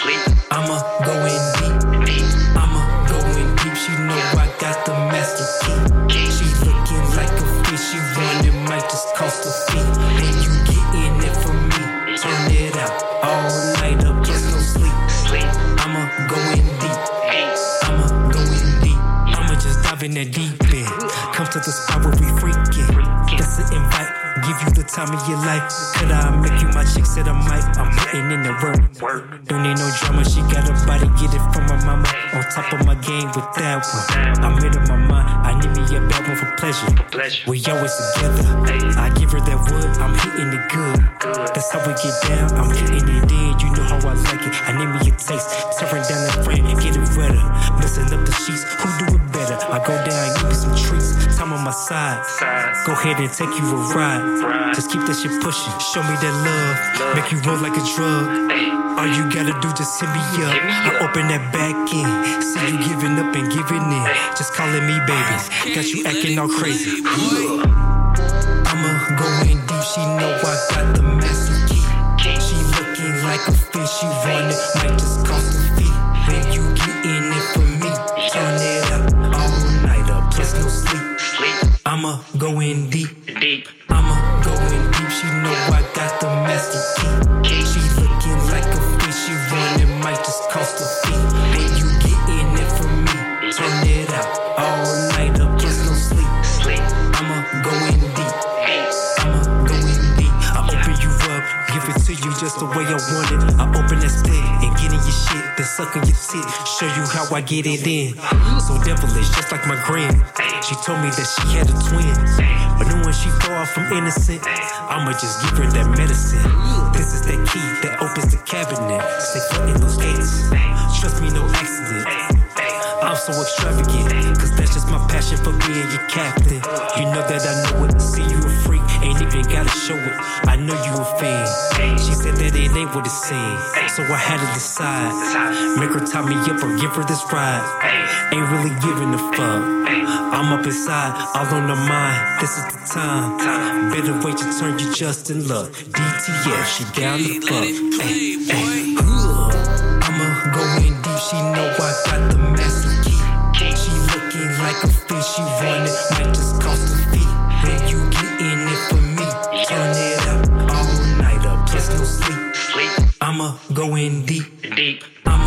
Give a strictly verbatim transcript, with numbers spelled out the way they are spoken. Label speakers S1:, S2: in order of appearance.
S1: sleep. I'ma go in deep, deep. I'ma go in deep. She know I got the master key. She looking like a fish. She running, might just cost a fee. When you get in it for me, turn it out all night up, just no sleep. Sleep. I'ma go in deep. I'ma go in deep. I'ma just dive in that deep end. Come to the spot where we freaking. That's an invite. Give you the time of your life. Could I make you my chick? Said I might. I'm putting in the work. Don't need no drama. She got a body. Get it from my mama. On top of my game with that one. I'm in my mind. I need me a bad one for pleasure. We always together. I give her that wood. I'm hitting it good. That's how we get down. I'm hitting it in. You know how I like it. I need me a taste. Tearing down that frame. Get it wetter. Messing up the sheets. Who do it better? I go down. Give me some treats. Time on my side. Go ahead and take you a ride. Just keep that shit pushing. Show me that love. Make you roll like a drug. All you gotta do, just hit me up. I open that back end. See you giving up and giving in. Just calling me baby. Got you acting all crazy. I'ma go in deep. She know I got the master key. She looking like a fish. She running, might just cost a fee. When you get in it for me, turn it up all night up, just no sleep. I'ma go in deep. Deep. I'ma go in deep. She know I got the master key. She looking like a fish. She running, might just cost a fee. When you get in it for me, turn it out all night up, just no sleep. I'ma go in deep. I'ma go in deep. I open you up, give it to you just the way I want it. I open that split and get in your shit, then suck on your tit. Show you how I get it in. So devilish, just like my grand. She told me that she had a twin, but knowing she far from innocent, I'ma just give her that medicine. This is that key that opens the cabinet. Stay flooding those gates. Trust me, no accident. I'm so extravagant, cause that's just my passion for being your captain. You know that I know it. See you a freak, ain't even gotta show it. I know you a fan. She said that it ain't what it seems, so I had to decide. Make her tie me up or give her this ride. Ain't really giving a fuck. I'm up inside, all on her mind. This is the time. Better wait your turn, you just in luck. D T F, she down the fuck. Ay, ay. I'ma go in deep. She know I got the master key. She looking like a fish. She running, might just cost a fee. When you get in it for me, turn it up all night up, just no sleep. I'ma go in deep. Deep. I'ma